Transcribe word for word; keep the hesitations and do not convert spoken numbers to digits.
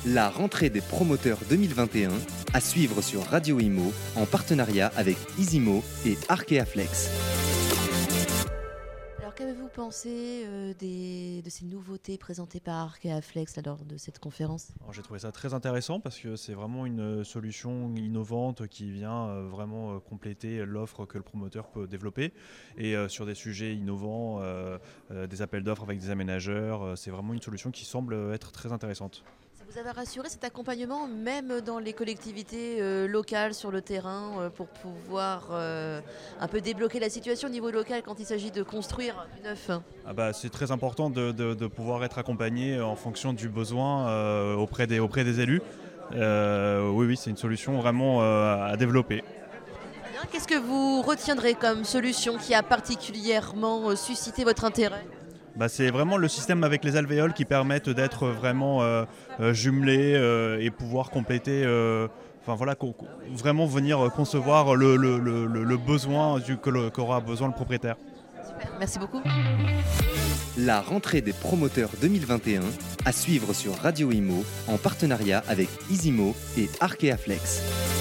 La rentrée des promoteurs deux mille vingt et un à suivre sur Radio Imo en partenariat avec Easymo et Arkeaflex. Alors qu'avez-vous pensé euh, des, de ces nouveautés présentées par Arkeaflex lors de cette conférence ? Alors, j'ai trouvé ça très intéressant parce que c'est vraiment une solution innovante qui vient euh, vraiment euh, compléter l'offre que le promoteur peut développer. Et euh, sur des sujets innovants, euh, euh, des appels d'offres avec des aménageurs, euh, c'est vraiment une solution qui semble être très intéressante. Vous avez rassuré cet accompagnement même dans les collectivités euh, locales sur le terrain euh, pour pouvoir euh, un peu débloquer la situation au niveau local quand il s'agit de construire du neuf. Ah bah, c'est très important de, de, de pouvoir être accompagné en fonction du besoin euh, auprès, des, auprès des élus. Euh, oui, oui, c'est une solution vraiment euh, à développer. Bien, qu'est-ce que vous retiendrez comme solution qui a particulièrement euh, suscité votre intérêt ? Bah, c'est vraiment le système avec les alvéoles qui permettent d'être vraiment euh, euh, jumelés euh, et pouvoir compléter, euh, enfin voilà, co- vraiment venir concevoir le, le, le, le besoin du, que le, qu'aura besoin le propriétaire. Super, merci beaucoup. La rentrée des promoteurs deux mille vingt et un à suivre sur Radio Imo en partenariat avec Easymo et Arkeaflex.